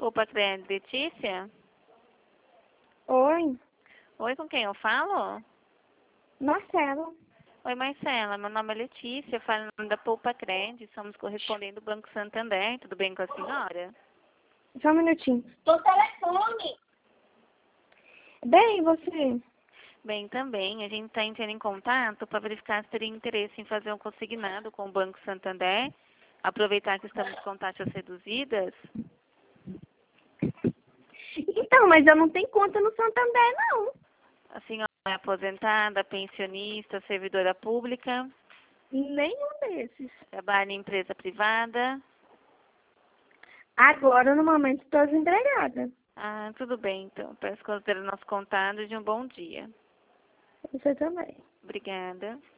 Opa, Crédito, Letícia? Oi, Oi, com quem eu falo? Marcelo. Oi, Marcela, meu nome é Letícia, eu falo em nome da Poupa Crédito, somos correspondentes do Banco Santander, tudo bem com a senhora? Só um minutinho. Do telefone. Bem, e você? Bem, também, a gente está entrando em contato para verificar se teria interesse em fazer um consignado com o Banco Santander, aproveitar que estamos com taxas reduzidas. Então, mas eu não tenho conta no Santander, não. A senhora é aposentada, pensionista, servidora pública, Nenhum desses. trabalha em empresa privada. Agora, no momento, estou desempregada. Ah, tudo bem, então. Peço consideração nosso contato de um bom dia. Você também. Obrigada.